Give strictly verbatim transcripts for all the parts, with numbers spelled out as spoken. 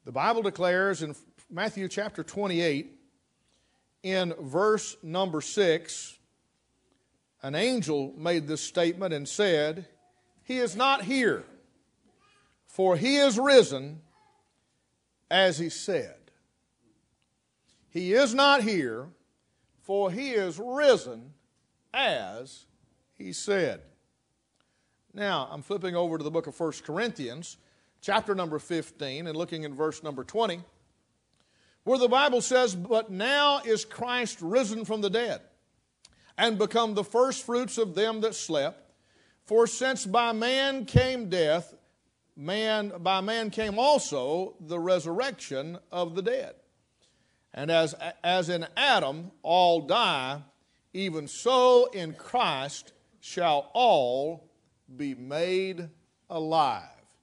The Bible declares in Matthew chapter twenty-eight, in verse number six, an angel made this statement and said, "He is not here, for he is risen as he said." He is not here, for he is risen as he said. Now, I'm flipping over to the book of First Corinthians, chapter number fifteen, and looking in verse number twenty, where the Bible says, "But now is Christ risen from the dead, and become the firstfruits of them that slept. For since by man came death, man by man came also the resurrection of the dead. And as, as in Adam all die, even so in Christ shall all be made alive."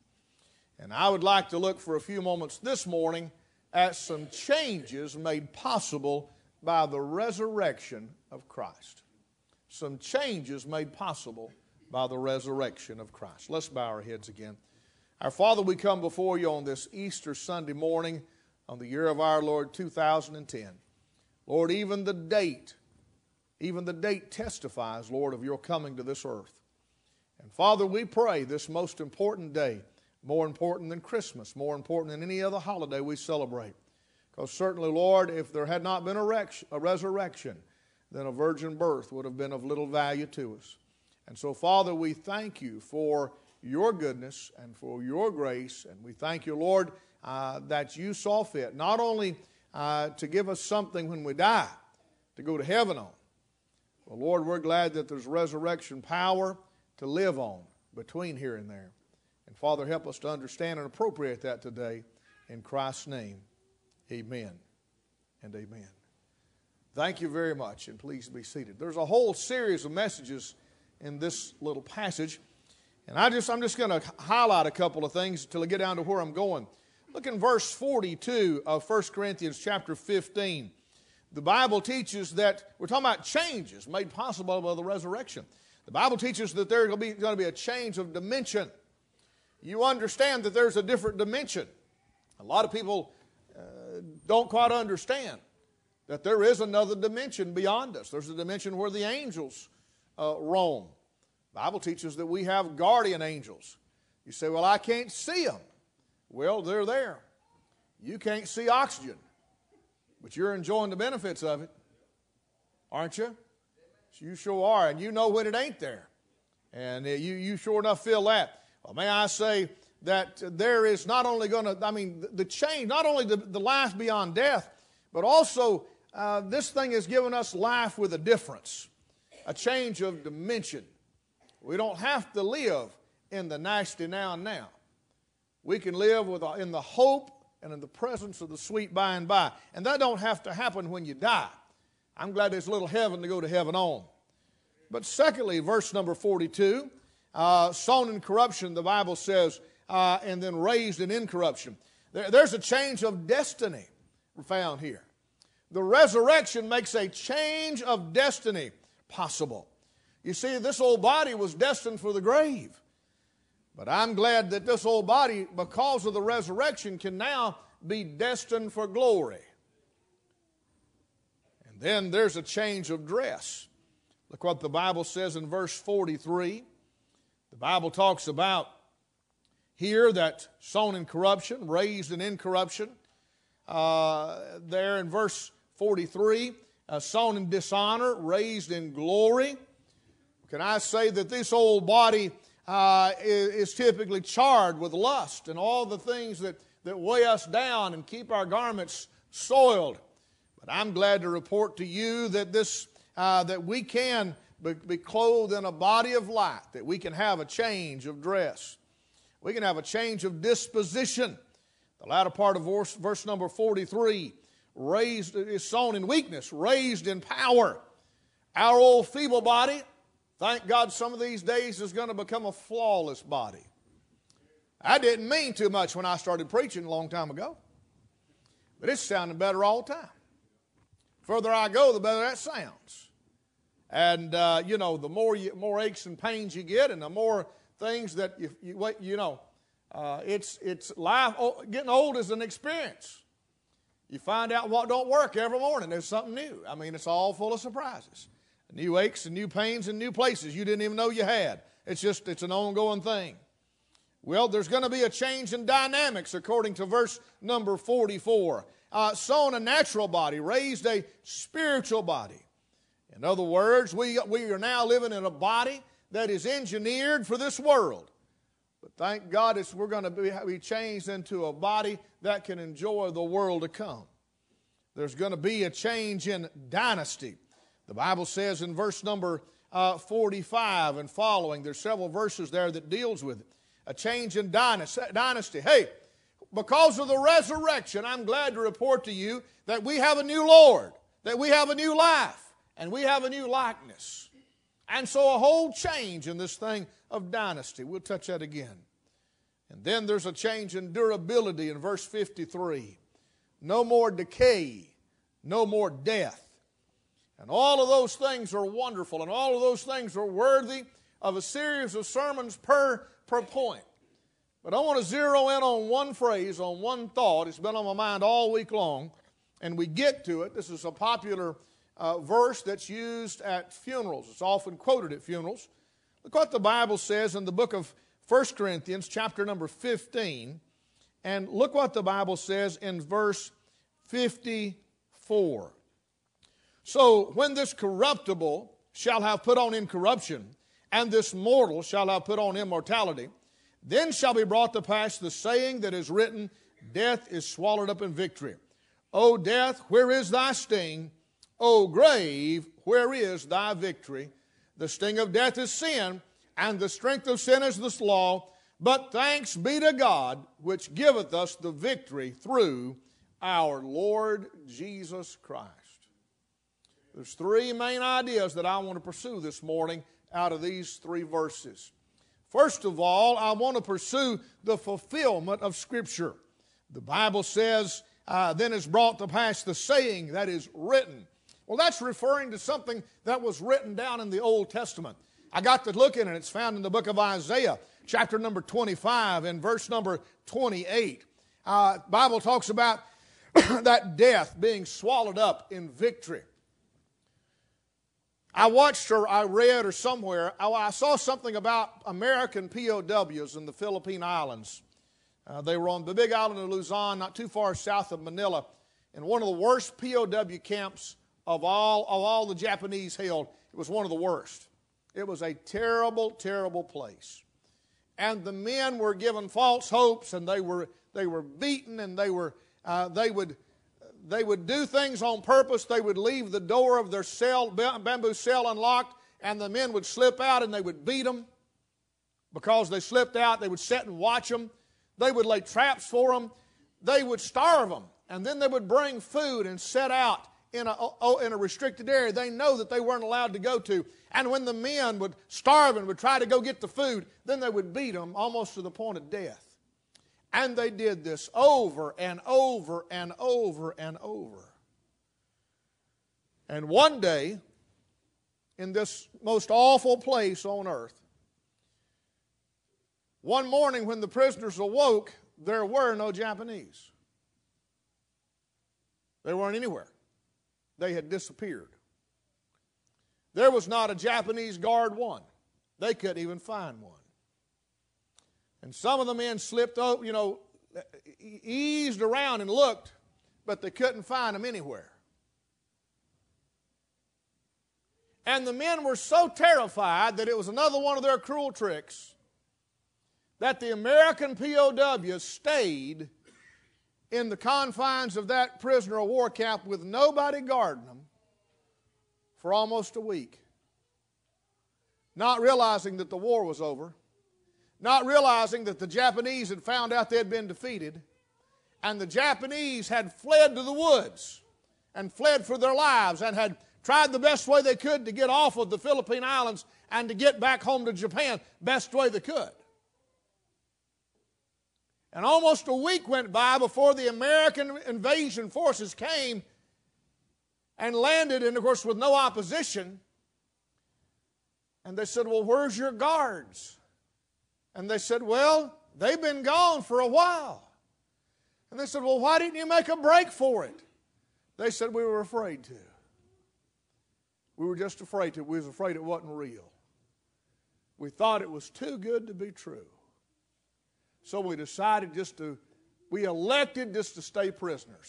And I would like to look for a few moments this morning at some changes made possible by the resurrection of Christ. Some changes made possible by the resurrection of Christ. Let's bow our heads again. Our Father, we come before you on this Easter Sunday morning on the year of our Lord two thousand ten. Lord, even the date, even the date testifies, Lord, of your coming to this earth. And Father, we pray this most important day, more important than Christmas, more important than any other holiday we celebrate. Because certainly, Lord, if there had not been a, rec- a resurrection, then a virgin birth would have been of little value to us. And so, Father, we thank you for your goodness and for your grace. And we thank you, Lord, uh, that you saw fit not only uh, to give us something when we die, to go to heaven on. Well, Lord, we're glad that there's resurrection power to live on between here and there. And Father, help us to understand and appropriate that today. In Christ's name, amen and amen. Thank you very much, and please be seated. There's a whole series of messages in this little passage, and I just, I'm just going to highlight a couple of things until I get down to where I'm going. Look in verse forty-two of First Corinthians chapter fifteen. The Bible teaches that, we're talking about changes made possible by the resurrection. The Bible teaches that there's going to be a change of dimension. You understand that there's a different dimension. A lot of people uh, don't quite understand that there is another dimension beyond us. There's a dimension where the angels uh, roam. The Bible teaches that we have guardian angels. You say, "Well, I can't see them." Well, they're there. You can't see oxygen, but you're enjoying the benefits of it, aren't you? You sure are, and you know when it ain't there. And you, you sure enough feel that. Well, may I say that there is not only going to, I mean, the change, not only the, the life beyond death, but also uh, this thing has given us life with a difference, a change of dimension. We don't have to live in the nasty now and now. We can live with in the hope and in the presence of the sweet by and by. And that don't have to happen when you die. I'm glad there's a little heaven to go to heaven on. But secondly, verse number forty-two, uh, sown in corruption, the Bible says, uh, and then raised in incorruption. There, there's a change of destiny found here. The resurrection makes a change of destiny possible. You see, this old body was destined for the grave. But I'm glad that this old body, because of the resurrection, can now be destined for glory. And then there's a change of dress. Look what the Bible says in verse forty-three. The Bible talks about here that sown in corruption, raised in incorruption. Uh, there in verse forty-three, uh, sown in dishonor, raised in glory. Can I say that this old body uh, is, is typically charred with lust and all the things that, that weigh us down and keep our garments soiled. But I'm glad to report to you that this uh, that we can be, be clothed in a body of light, that we can have a change of dress. We can have a change of disposition. The latter part of verse, verse number forty-three, raised is sown in weakness, raised in power. Our old feeble body, thank God some of these days is going to become a flawless body. I didn't mean too much when I started preaching a long time ago, but it's sounding better all the time. The further I go, the better that sounds. And, uh, you know, the more you, more aches and pains you get and the more things that, you, you, you know, Uh, it's it's life. Oh, getting old is an experience. You find out what don't work every morning. There's something new. I mean, it's all full of surprises. New aches and new pains and new places you didn't even know you had. It's just, it's an ongoing thing. Well, there's going to be a change in dynamics according to verse number forty-four. Uh, sown a natural body, raised a spiritual body. In other words, we, we are now living in a body that is engineered for this world. But thank God it's, we're going to be, be changed into a body that can enjoy the world to come. There's going to be a change in dynasty. The Bible says in verse number uh, forty-five and following, there's several verses there that deals with it. A change in dynasty. Hey, because of the resurrection, I'm glad to report to you that we have a new Lord, that we have a new life, and we have a new likeness. And so a whole change in this thing of dynasty. We'll touch that again. And then there's a change in durability in verse fifty-three. No more decay, no more death. And all of those things are wonderful, and all of those things are worthy of a series of sermons per, per point. But I want to zero in on one phrase, on one thought. It's been on my mind all week long, and we get to it. This is a popular uh, verse that's used at funerals. It's often quoted at funerals. Look what the Bible says in the book of First Corinthians, chapter number fifteen, and look what the Bible says in verse fifty-four. So when this corruptible shall have put on incorruption, and this mortal shall have put on immortality, then shall be brought to pass the saying that is written, death is swallowed up in victory. O death, where is thy sting? O grave, where is thy victory? The sting of death is sin, and the strength of sin is the law. But thanks be to God, which giveth us the victory through our Lord Jesus Christ. There's three main ideas that I want to pursue this morning out of these three verses. First of all, I want to pursue the fulfillment of Scripture. The Bible says, uh, then is brought to pass the saying that is written. Well, that's referring to something that was written down in the Old Testament. I got to look in it. It's found in the book of Isaiah, chapter number twenty-five and verse number twenty-eight. Uh, Bible talks about that death being swallowed up in victory. I watched or I read or somewhere, I saw something about American P O Ws in the Philippine Islands. Uh, they were on the big island of Luzon, not too far south of Manila, in one of the worst P O W camps of all, of all the Japanese held. It was one of the worst. It was a terrible, terrible place. And the men were given false hopes, and they were they were beaten, and they were uh, they would they would do things on purpose. They would leave the door of their cell, bamboo cell, unlocked, and the men would slip out, and they would beat them because they slipped out. They would sit and watch them. They would lay traps for them. They would starve them, and then they would bring food and set out in a, in a restricted area they know that they weren't allowed to go to. And when the men would starve and would try to go get the food, then they would beat them almost to the point of death. And they did this over and over and over and over. And one day, in this most awful place on earth, one morning when the prisoners awoke, there were no Japanese. They weren't anywhere. They had disappeared. There was not a Japanese guard one. They couldn't even find one. And some of the men slipped over, you know, eased around and looked, but they couldn't find them anywhere. And the men were so terrified that it was another one of their cruel tricks that the American P O Ws stayed in the confines of that prisoner of war camp with nobody guarding them for almost a week, not realizing that the war was over, not realizing that the Japanese had found out they had been defeated, and the Japanese had fled to the woods and fled for their lives and had tried the best way they could to get off of the Philippine Islands and to get back home to Japan best way they could. And almost a week went by before the American invasion forces came and landed, and of course with no opposition. And they said, well, where's your guards? And they said, well, They've been gone for a while. And they said, well, why didn't you make a break for it? They said, we were afraid to. We were just afraid to. We was afraid it wasn't real. We thought it was too good to be true. So we decided just to, we elected just to stay prisoners.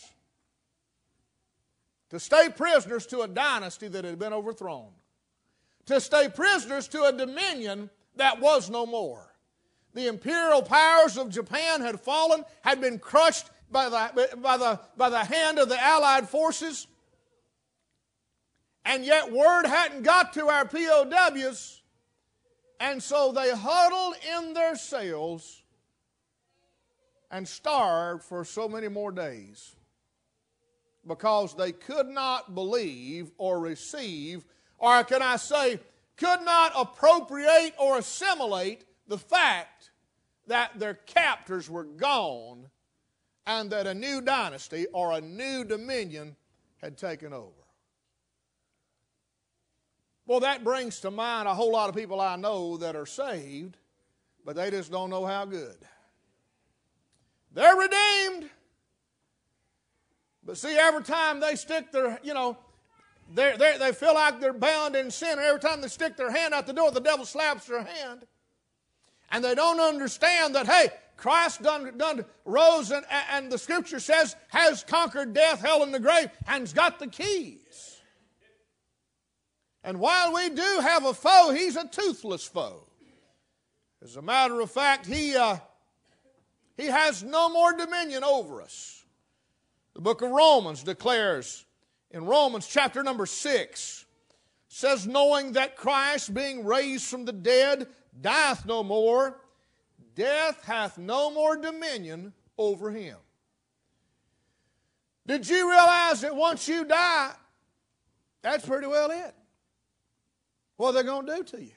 To stay prisoners to a dynasty that had been overthrown. To stay prisoners to a dominion that was no more. The imperial powers of Japan had fallen, had been crushed by the, by the, by the hand of the Allied forces. And yet word hadn't got to our P O Ws. And so they huddled in their cells and starved for so many more days because they could not believe or receive, or can I say, could not appropriate or assimilate the fact that their captors were gone and that a new dynasty or a new dominion had taken over. Well, that brings to mind a whole lot of people I know that are saved, but they just don't know how good. They're redeemed. But see, every time they stick their, you know, they they feel like they're bound in sin, and every time they stick their hand out the door, the devil slaps their hand. And they don't understand that, hey, Christ done, done rose, and, and the Scripture says, has conquered death, hell, and the grave, and's got the keys. And while we do have a foe, he's a toothless foe. As a matter of fact, he, uh, he has no more dominion over us. The book of Romans declares, in Romans chapter number six, says, knowing that Christ, being raised from the dead, dieth no more, death hath no more dominion over him. Did you realize that once you die, that's pretty well it? What are they going to do to you?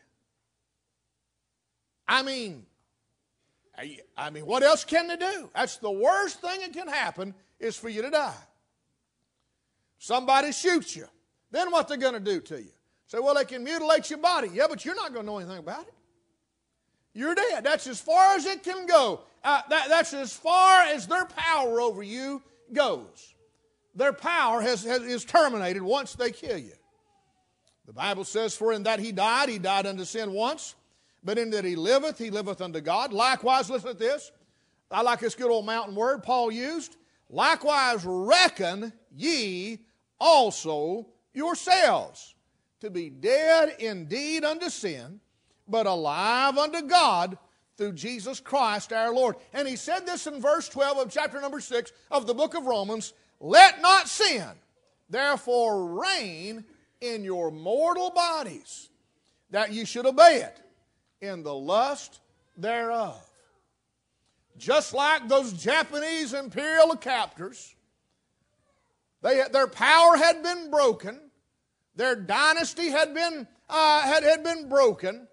I mean, I mean, what else can they do? That's the worst thing that can happen is for you to die. Somebody shoots you. Then what they're going to do to you? Say, well, they can mutilate your body. Yeah, but you're not going to know anything about it. You're dead. That's as far as it can go. Uh, that, that's as far as their power over you goes. Their power has, has, is terminated once they kill you. The Bible says, for in that he died, he died unto sin once. But in that he liveth, he liveth unto God. Likewise, listen to this. I like this good old mountain word Paul used. Likewise, reckon ye also yourselves to be dead indeed unto sin, but alive unto God through Jesus Christ our Lord. And he said this in verse twelve of chapter number six of the book of Romans, let not sin therefore reign in your mortal bodies, that ye should obey it in the lust thereof. Just like those Japanese imperial captors, they, their power had been broken, their dynasty had been, uh, had, had been broken,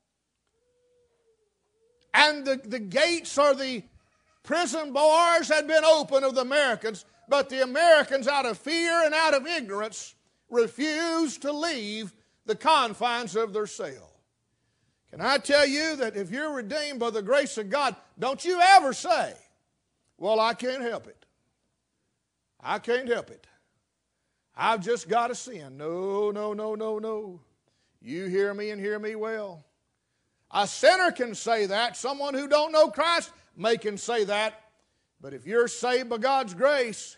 and the, the gates or the prison bars had been open of the Americans, but the Americans, out of fear and out of ignorance, refused to leave the confines of their cell. Can I tell you that if you're redeemed by the grace of God, don't you ever say, well, I can't help it. I can't help it. I've just got to sin. No, no, no, no, no. You hear me and hear me well. A sinner can say that. Someone who don't know Christ may can say that. But if you're saved by God's grace,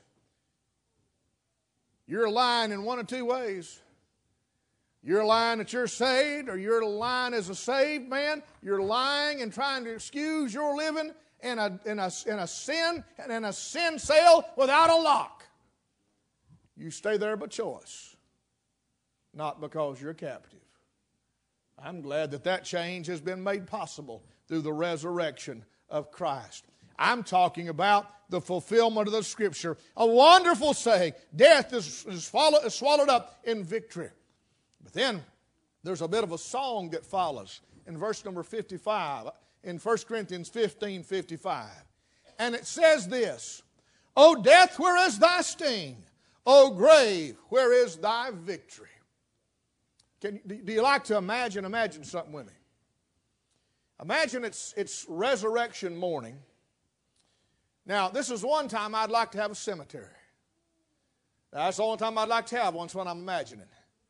you're lying in one of two ways. You're lying that you're saved, or you're lying as a saved man. You're lying and trying to excuse your living in a, in a, in a sin and in a sin cell without a lock. You stay there by choice, not because you're captive. I'm glad that that change has been made possible through the resurrection of Christ. I'm talking about the fulfillment of the Scripture. A wonderful saying, death is, is, swallowed, is swallowed up in victory. But then there's a bit of a song that follows in verse number fifty-five, in First Corinthians fifteen fifty-five. And it says this, O death, where is thy sting? O grave, where is thy victory? Can, do you like to imagine? Imagine something with me. Imagine it's, it's resurrection morning. Now, this is one time I'd like to have a cemetery. That's the only time I'd like to have one, when I'm imagining.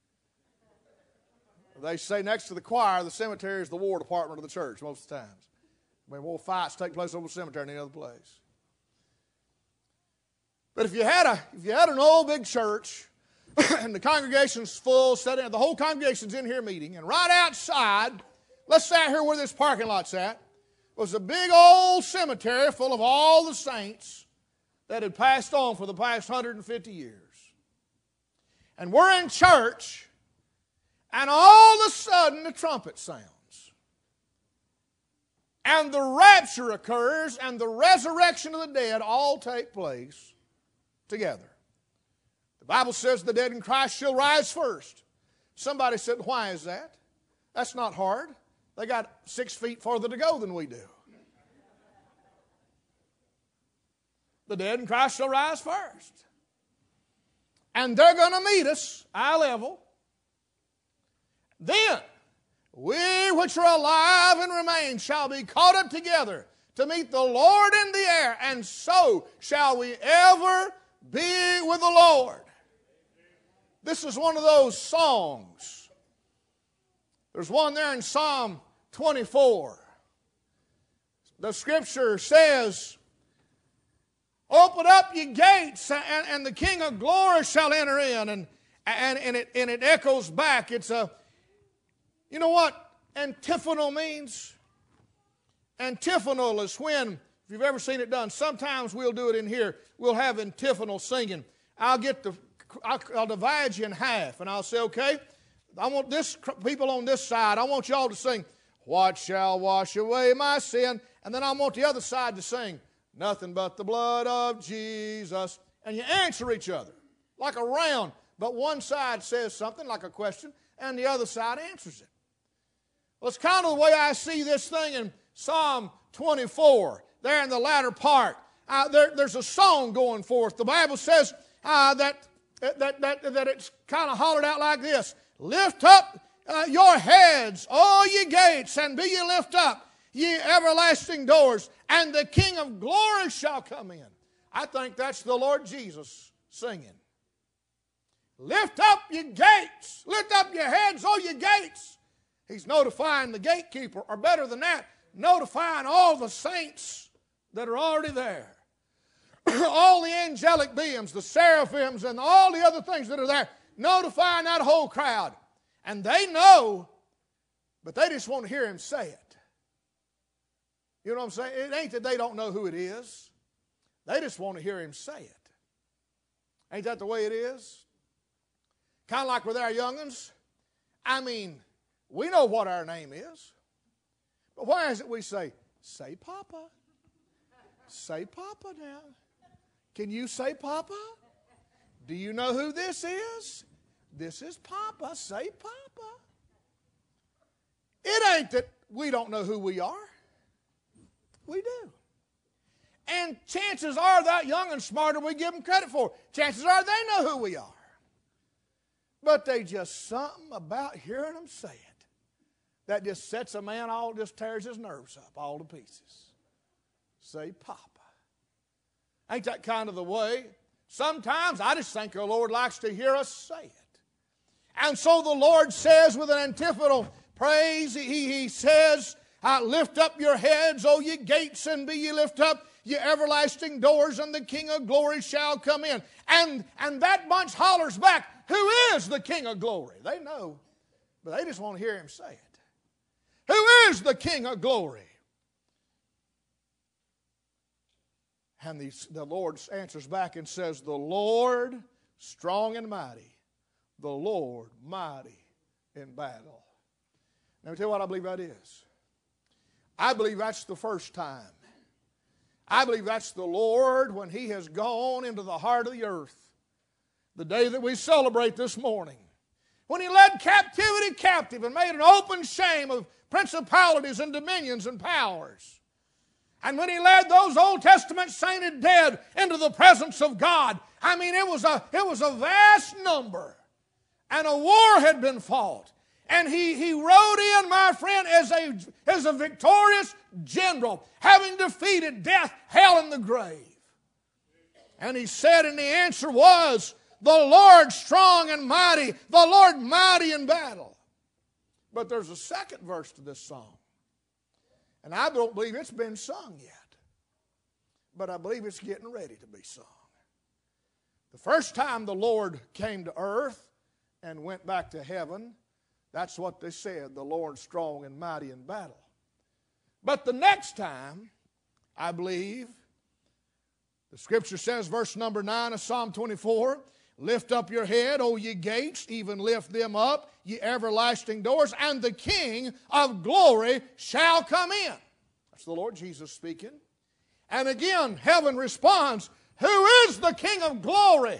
They say next to the choir, the cemetery is the war department of the church most of the times. I mean, more fights take place over the cemetery than any other place. But if you had a, if you had an old big church, and the congregation's full, sitting, the whole congregation's in here meeting, and right outside, let's say out here where this parking lot's at, was a big old cemetery full of all the saints that had passed on for the past one hundred fifty years. And we're in church, and all of a sudden the trumpet sounds. And the rapture occurs, and the resurrection of the dead all take place together. The Bible says the dead in Christ shall rise first. Somebody said, why is that? That's not hard. They got six feet farther to go than we do. The dead in Christ shall rise first. And they're going to meet us, eye level. Then, we which are alive and remain shall be caught up together to meet the Lord in the air, and so shall we ever be with the Lord. This is one of those songs. There's one there in Psalm twenty-four. The Scripture says, open up ye gates, and, and the King of glory shall enter in. And, and, and, it, and it echoes back. It's a, you know what antiphonal means? Antiphonal is when, if you've ever seen it done, sometimes we'll do it in here. We'll have antiphonal singing. I'll get the, I'll, I'll divide you in half, and I'll say, okay, I want this people on this side, I want y'all to sing, what shall wash away my sin? And then I want the other side to sing, nothing but the blood of Jesus. And you answer each other like a round, but one side says something like a question, and the other side answers it. Well, it's kind of the way I see this thing in Psalm twenty-four, there in the latter part. Uh, there, there's a song going forth. The Bible says uh, that, that, that, that it's kind of hollered out like this. Lift up uh, your heads, all ye gates, and be ye lift up, ye everlasting doors, and the King of glory shall come in. I think that's the Lord Jesus singing. Lift up your gates. Lift up your heads, all your gates. He's notifying the gatekeeper, or better than that, notifying all the saints that are already there. All the angelic beings, the seraphims, and all the other things that are there, notifying that whole crowd. And they know, but they just want to hear him say it. You know what I'm saying? It ain't that they don't know who it is. They just want to hear him say it. Ain't that the way it is? Kind of like with our young'uns. I mean, we know what our name is. But why is it we say, say Papa? Say Papa now. Can you say Papa? Do you know who this is? This is Papa. Say Papa. It ain't that we don't know who we are. We do. And chances are that young and smarter we give them credit for. Chances are they know who we are. But they just something about hearing them say it that just sets a man all, just tears his nerves up all to pieces. Say Papa. Ain't that kind of the way? Sometimes I just think the Lord likes to hear us say it. And so the Lord says with an antiphonal praise, He, he says, I lift up your heads, O ye gates, and be ye lift up, ye everlasting doors, and the King of glory shall come in. And, and that bunch hollers back, who is the King of glory? They know, but they just want to hear him say it. Who is the King of glory? And the, the Lord answers back and says, the Lord strong and mighty, the Lord mighty in battle. Now, let me tell you what I believe that is. I believe that's the first time. I believe that's the Lord when He has gone into the heart of the earth. The day that we celebrate this morning. When He led captivity captive and made an open shame of principalities and dominions and powers. And when He led those Old Testament sainted dead into the presence of God. I mean, it was a, it was a vast number. And a war had been fought. And he, he rode in, my friend, as a, as a victorious general, having defeated death, hell, and the grave. And he said, and the answer was, the Lord strong and mighty, the Lord mighty in battle. But there's a second verse to this song. And I don't believe it's been sung yet. But I believe it's getting ready to be sung. The first time the Lord came to earth and went back to heaven, that's what they said, the Lord strong and mighty in battle. But the next time, I believe, the Scripture says, verse number nine of Psalm twenty-four, lift up your head, O ye gates, even lift them up, ye everlasting doors, and the King of glory shall come in. That's the Lord Jesus speaking. And again, heaven responds, who is the King of glory?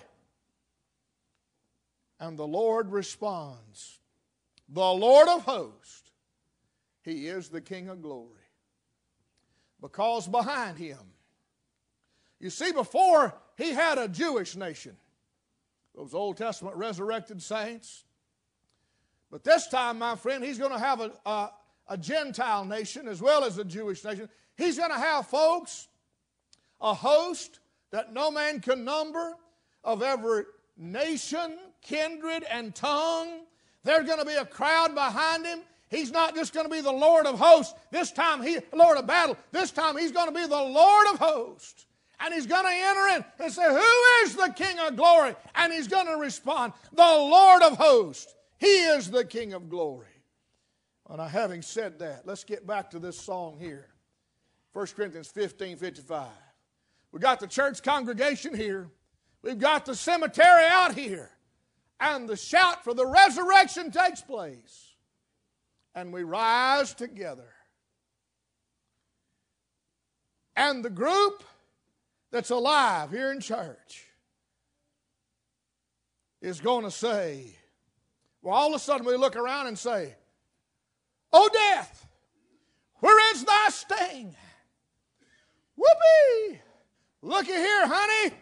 And the Lord responds, the Lord of hosts, He is the King of glory. Because behind Him, you see, before He had a Jewish nation, those Old Testament resurrected saints. But this time, my friend, He's going to have a, a, a Gentile nation as well as a Jewish nation. He's going to have folks, a host that no man can number, of every nation, kindred, and tongue. There's going to be a crowd behind Him. He's not just going to be the Lord of hosts. This time, He, Lord of battle. This time, He's going to be the Lord of hosts. And He's going to enter in and say, who is the King of glory? And He's going to respond, the Lord of hosts. He is the King of glory. And now, having said that, let's get back to this song here. First Corinthians fifteen fifty-five. We've got the church congregation here. We've got the cemetery out here. And the shout for the resurrection takes place. And we rise together. And the group that's alive here in church is going to say, well, all of a sudden we look around and say, O death, where is thy sting? Whoopee! Looky here, honey.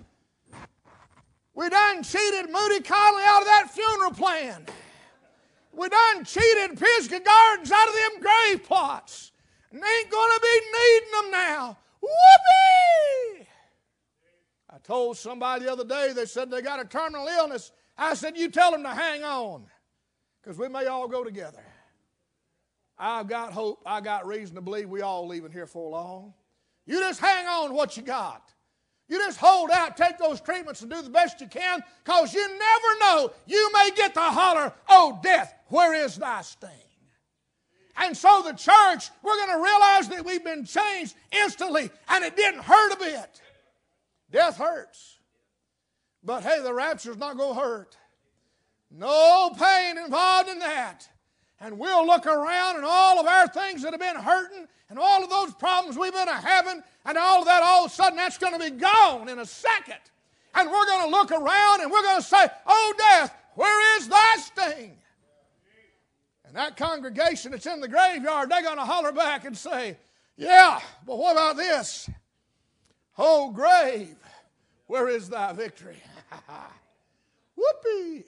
We done cheated Moody Conley out of that funeral plan. We done cheated Pisgah Gardens out of them grave plots. And they ain't going to be needing them now. Whoopee! I told somebody the other day, they said they got a terminal illness. I said, you tell them to hang on, because we may all go together. I've got hope. I got reason to believe we all leaving here for long. You just hang on to what you got. You just hold out, take those treatments, and do the best you can, because you never know. You may get the holler, oh, death, where is thy sting? And so the church, we're going to realize that we've been changed instantly, and it didn't hurt a bit. Death hurts. But hey, the rapture's not going to hurt. No pain involved in that. And we'll look around and all of our things that have been hurting and all of those problems we've been having and all of that, all of a sudden that's going to be gone in a second. And we're going to look around and we're going to say, oh death, where is thy sting? And that congregation that's in the graveyard, they're going to holler back and say, yeah, but what about this? Oh grave, where is thy victory? Whoopee.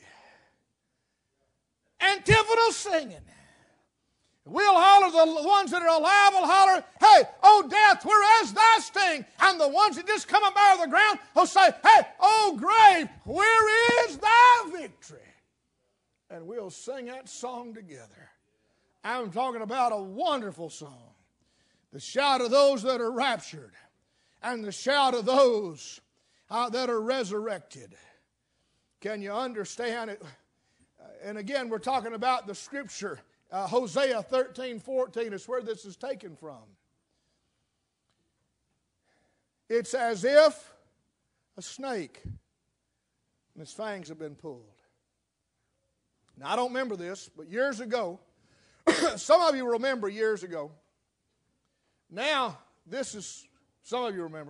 Antiphonal singing. We'll holler, the ones that are alive will holler, hey, oh death, where is thy sting? And the ones that just come up out of the ground will say, hey, oh grave, where is thy victory? And we'll sing that song together. I'm talking about a wonderful song. The shout of those that are raptured and the shout of those uh, that are resurrected. Can you understand it? And again, we're talking about the scripture. Uh, Hosea thirteen fourteen is where this is taken from. It's as if a snake and its fangs have been pulled. Now, I don't remember this, but years ago, some of you remember years ago. Now, this is, some of you remember.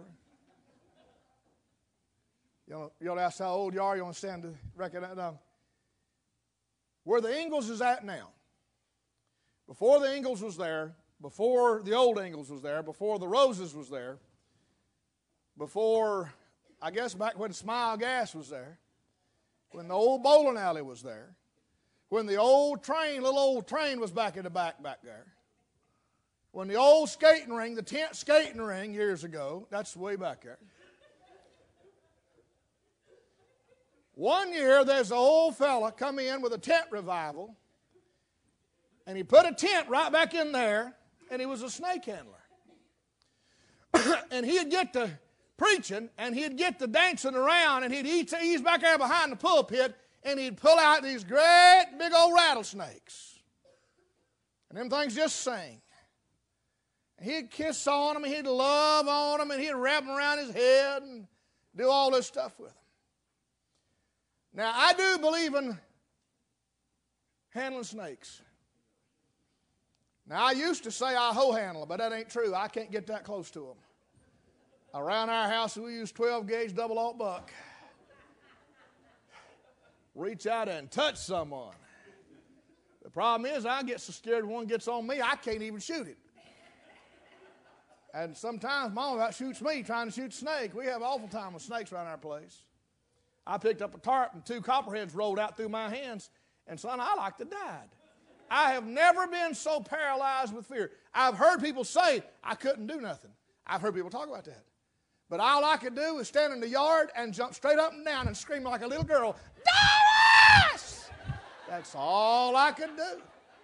You don't ask how old you are, you want to stand to reckon that down. Where the Ingalls is at now, before the Ingalls was there, before the old Ingalls was there, before the Roses was there, before, I guess back when Smile Gas was there, when the old bowling alley was there, when the old train, little old train was back in the back back there. When the old skating ring, the tent skating ring years ago, that's way back there. One year there's an old fella come in with a tent revival, and he put a tent right back in there, and he was a snake handler. And he'd get to preaching, and he'd get to dancing around, and he'd eat, ease back there behind the pulpit, and he'd pull out these great big old rattlesnakes. And them things just sing. And he'd kiss on them, and he'd love on them, and he'd wrap them around his head and do all this stuff with them. Now, I do believe in handling snakes. Now, I used to say I hoe handle them, but that ain't true. I can't get that close to them. Around our house, we use twelve gauge double aught buck. Reach out and touch someone. The problem is I get so scared when one gets on me, I can't even shoot it. And sometimes Mom about shoots me trying to shoot a snake. We have an awful time with snakes around our place. I picked up a tarp and two copperheads rolled out through my hands, and son, I like to die. I have never been so paralyzed with fear. I've heard people say I couldn't do nothing. I've heard people talk about that. But all I could do was stand in the yard and jump straight up and down and scream like a little girl, Doris! That's all I could do.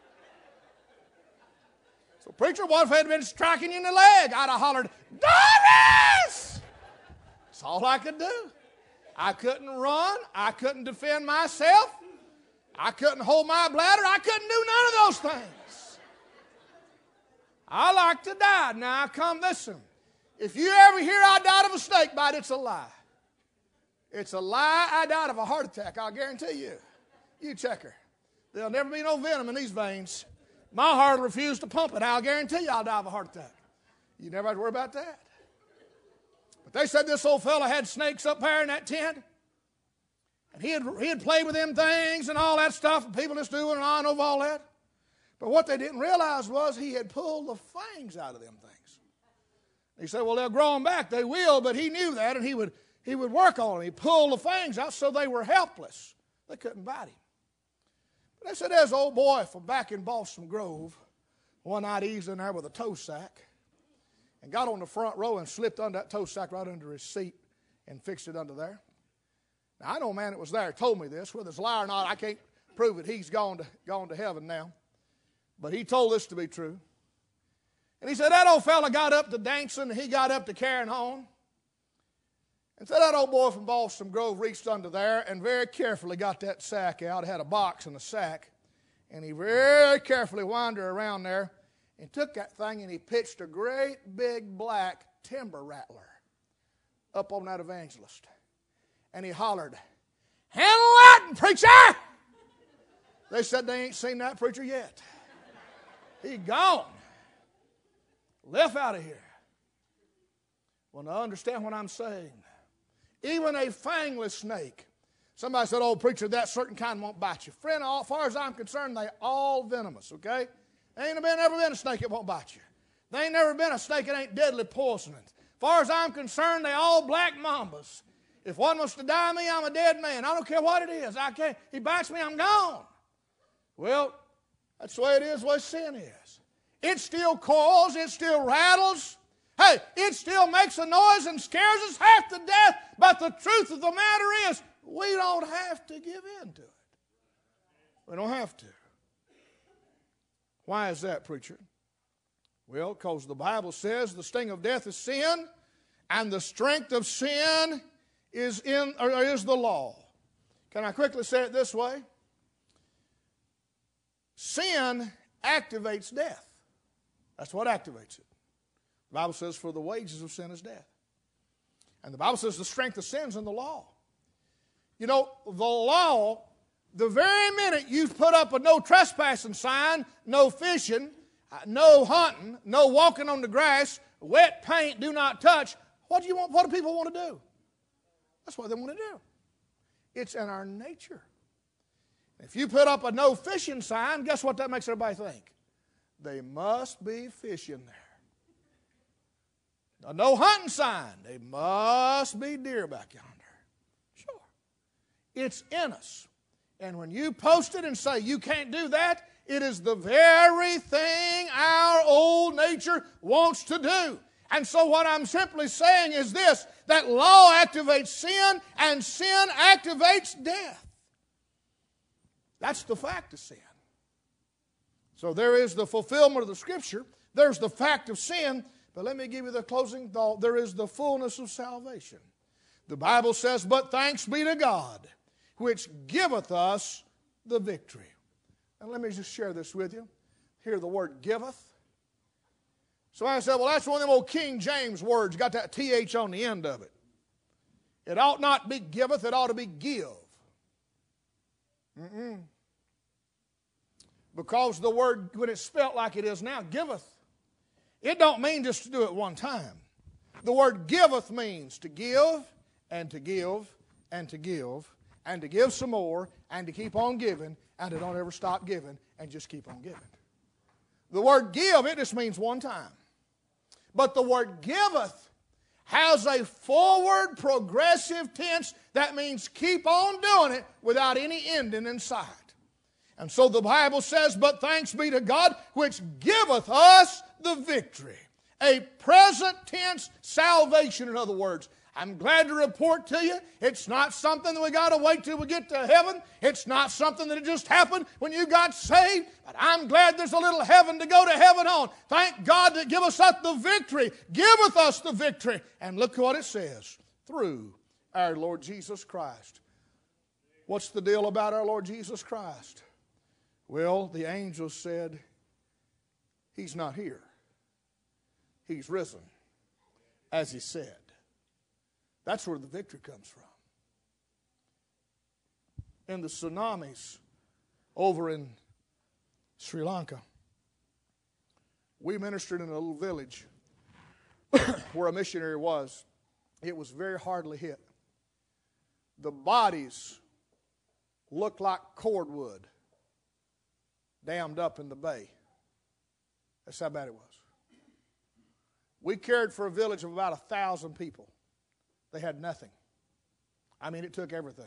So, preacher, what if I had been striking you in the leg? I'd have hollered, Doris! That's all I could do. I couldn't run. I couldn't defend myself. I couldn't hold my bladder. I couldn't do none of those things. I like to die. Now, come listen. If you ever hear I died of a snake bite, it's a lie. It's a lie. I died of a heart attack, I'll guarantee you. You check her. There'll never be no venom in these veins. My heart will refuse to pump it. I'll guarantee you I'll die of a heart attack. You never have to worry about that. But they said this old fella had snakes up there in that tent. And he had, he had played with them things and all that stuff, and people just doing on over all that. But what they didn't realize was he had pulled the fangs out of them things. He said, well, they'll grow them back. They will, but he knew that, and he would, he would work on them. He pulled the fangs out so they were helpless. They couldn't bite him. But they said there's an old boy from back in Balsam Grove. One night he was in there with a tow sack and got on the front row and slipped under that tow sack right under his seat and fixed it under there. Now, I know a man that was there told me this. Whether it's a lie or not, I can't prove it. He's gone to, gone to heaven now. But he told this to be true. And he said that old fella got up to dancing, and he got up to carrying on. And so that old boy from Balsam Grove reached under there and very carefully got that sack out. It had a box and a sack. And he very carefully wandered around there and took that thing and he pitched a great big black timber rattler up on that evangelist. And he hollered, handle Latin, preacher! They said they ain't seen that preacher yet. He gone. Left out of here. Well, now understand what I'm saying. Even a fangless snake. Somebody said, oh, preacher, that certain kind won't bite you. Friend, as far as I'm concerned, they all venomous, okay? There ain't been, never been a snake that won't bite you. There ain't never been a snake that ain't deadly poisonous. As far as I'm concerned, they all black mambas. If one was to die me, I'm a dead man. I don't care what it is. I can't. He bites me, I'm gone. Well, that's the way it is, the way sin is. It still coils, it still rattles. Hey, it still makes a noise and scares us half to death, but the truth of the matter is, we don't have to give in to it. We don't have to. Why is that, preacher? Well, because the Bible says the sting of death is sin, and the strength of sin is in or is the law. Can I quickly say it this way? Sin activates death. That's what activates it. The Bible says, for the wages of sin is death. And the Bible says the strength of sin is in the law. You know, the law, the very minute you put up a no trespassing sign, no fishing, uh, no hunting, no walking on the grass, wet paint, do not touch, what do you want? What do people want to do? That's what they want to do. It's in our nature. If you put up a no fishing sign, guess what that makes everybody think? They must be fishing there. A no hunting sign, they must be deer back yonder. Sure. It's in us. And when you post it and say you can't do that, it is the very thing our old nature wants to do. And so what I'm simply saying is this, that law activates sin and sin activates death. That's the fact of sin. So there is the fulfillment of the Scripture. There's the fact of sin. But let me give you the closing thought. There is the fullness of salvation. The Bible says, but thanks be to God, which giveth us the victory. And let me just share this with you. Hear the word giveth. So I said, well, that's one of them old King James words. Got that T H on the end of it. It ought not be giveth, it ought to be give. Mm-mm. Because the word, when it's spelt like it is now, giveth, it don't mean just to do it one time. The word giveth means to give and to give and to give and to give some more and to keep on giving and to don't ever stop giving and just keep on giving. The word give, it just means one time. But the word giveth has a forward progressive tense that means keep on doing it without any ending in sight. And so the Bible says, but thanks be to God which giveth us the victory. A present tense salvation, in other words. I'm glad to report to you, it's not something that we got to wait till we get to heaven. It's not something that just happened when you got saved. But I'm glad there's a little heaven to go to heaven on. Thank God that giveth us the victory. Giveth us the victory. And look what it says. Through our Lord Jesus Christ. What's the deal about our Lord Jesus Christ? Well, the angels said, He's not here. He's risen, as He said. That's where the victory comes from. In the tsunamis over in Sri Lanka, we ministered in a little village where a missionary was. It was very hardly hit. The bodies looked like cordwood dammed up in the bay. That's how bad it was. We cared for a village of about a thousand people. They had nothing. I mean, it took everything.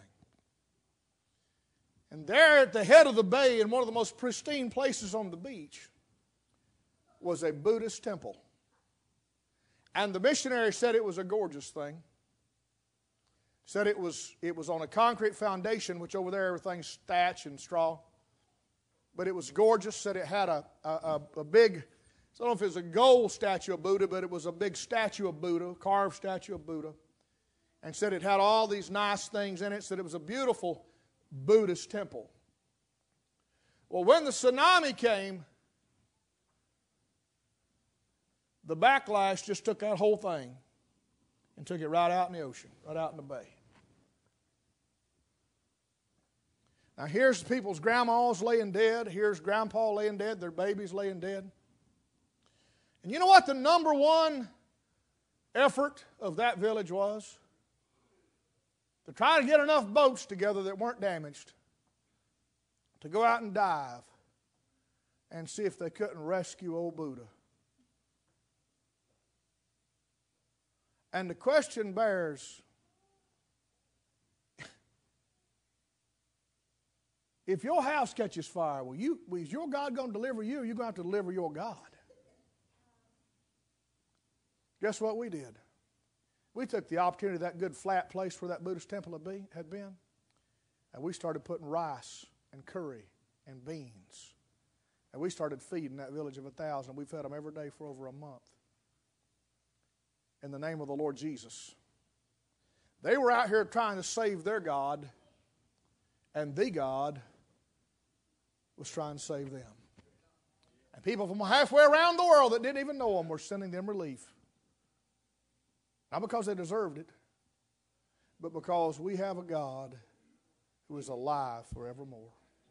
And there at the head of the bay, in one of the most pristine places on the beach, was a Buddhist temple. And the missionary said it was a gorgeous thing. Said it was, it was on a concrete foundation, which over there everything's thatch and straw. But it was gorgeous. Said it had a, a, a big, I don't know if it was a gold statue of Buddha, but it was a big statue of Buddha, carved statue of Buddha. And said it had all these nice things in it. Said it was a beautiful Buddhist temple. Well, when the tsunami came, the backlash just took that whole thing and took it right out in the ocean, right out in the bay. Now here's people's grandmas laying dead. Here's grandpa laying dead. Their babies laying dead. And you know what the number one effort of that village was? To try to get enough boats together that weren't damaged to go out and dive and see if they couldn't rescue old Buddha. And the question bears, if your house catches fire, will you, is your God going to deliver you, or are you going to have to deliver your God? Guess what we did? We took the opportunity of that good flat place where that Buddhist temple had been, and we started putting rice and curry and beans. And we started feeding that village of a thousand. We fed them every day for over a month. In the name of the Lord Jesus. They were out here trying to save their God, and the God was trying to save them. And people from halfway around the world that didn't even know them were sending them relief. Not because they deserved it, but because we have a God who is alive forevermore.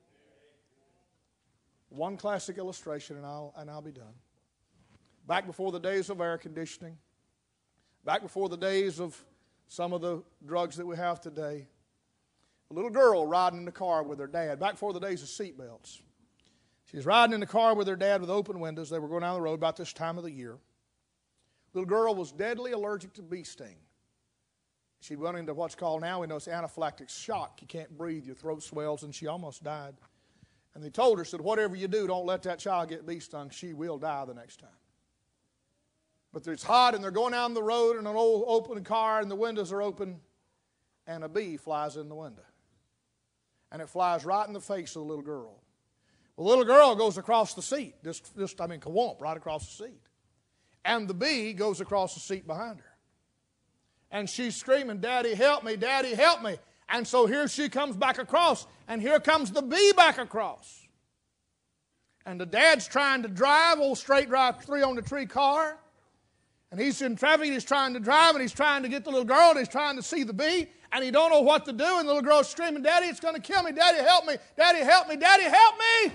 One classic illustration, and I'll, and I'll be done. Back before the days of air conditioning, back before the days of some of the drugs that we have today, a little girl riding in the car with her dad, back before the days of seat belts. She's riding in the car with her dad with open windows. They were going down the road about this time of the year. Little girl was deadly allergic to bee sting. She went into what's called now, we know it's anaphylactic shock. You can't breathe, your throat swells, and she almost died. And they told her, said, whatever you do, don't let that child get bee stung. She will die the next time. But it's hot, and they're going down the road in an old open car, and the windows are open, and a bee flies in the window. And it flies right in the face of the little girl. The little girl goes across the seat, just, just I mean, kawomp, right across the seat. And the bee goes across the seat behind her. And she's screaming, Daddy, help me, Daddy, help me. And so here she comes back across, and here comes the bee back across. And the dad's trying to drive, old straight drive three on the tree car. And he's in traffic, he's trying to drive, and he's trying to get the little girl, and he's trying to see the bee, and he don't know what to do, and the little girl's screaming, Daddy, it's going to kill me, Daddy, help me, Daddy, help me, Daddy, help me.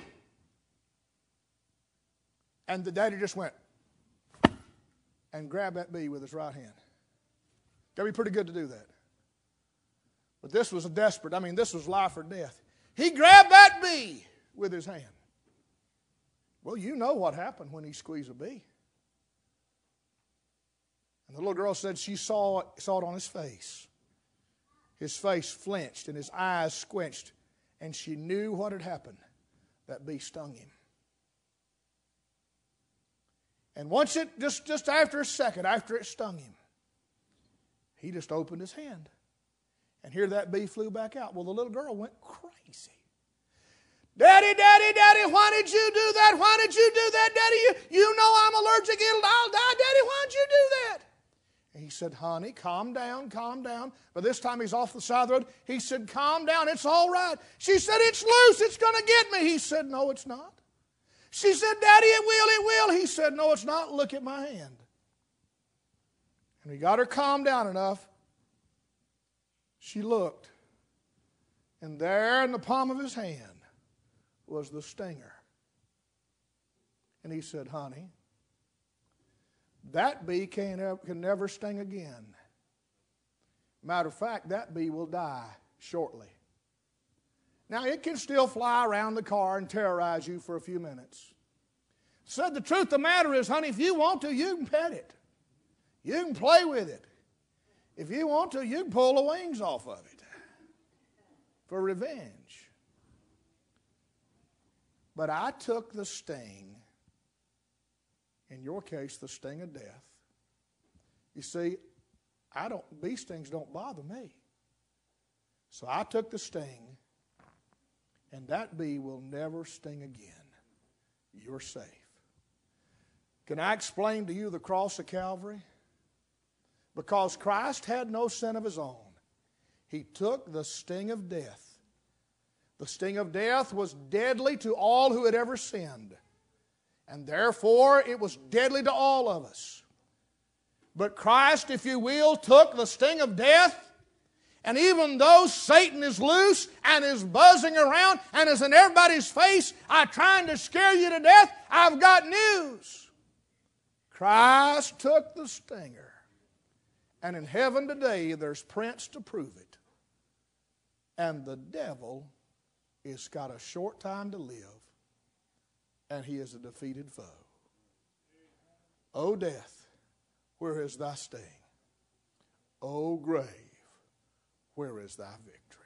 And the daddy just went and grabbed that bee with his right hand. Got to be pretty good to do that. But this was a desperate, I mean, this was life or death. He grabbed that bee with his hand. Well, you know what happened when he squeezed a bee. And the little girl said she saw it, saw it on his face. His face flinched and his eyes squinched, and she knew what had happened. That bee stung him. And once it, just, just after a second, after it stung him, he just opened his hand. And here that bee flew back out. Well, the little girl went crazy. Daddy, Daddy, Daddy, why did you do that? Why did you do that, Daddy? You, you know I'm allergic. It'll, I'll die. Daddy, why did you do that? And he said, honey, calm down, calm down. But this time he's off the side of the road. He said, calm down, it's all right. She said, it's loose, it's going to get me. He said, no, it's not. She said, Daddy, it will, it will. He said, no, it's not. Look at my hand. And he got her calmed down enough. She looked. And there in the palm of his hand was the stinger. And he said, honey, that bee can, can never sting again. Matter of fact, that bee will die shortly. Now, it can still fly around the car and terrorize you for a few minutes. Said the truth of the matter is, honey, if you want to, you can pet it. You can play with it. If you want to, you can pull the wings off of it for revenge. But I took the sting, in your case, the sting of death. You see, I don't, bee stings don't bother me. So I took the sting, and that bee will never sting again. You're safe. Can I explain to you the cross of Calvary? Because Christ had no sin of his own. He took the sting of death. The sting of death was deadly to all who had ever sinned. And therefore, it was deadly to all of us. But Christ, if you will, took the sting of death. And even though Satan is loose and is buzzing around and is in everybody's face, I'm trying to scare you to death, I've got news. Christ took the stinger. And in heaven today, there's prints to prove it. And the devil has got a short time to live. And he is a defeated foe. O death, where is thy sting? O grave, where is thy victory?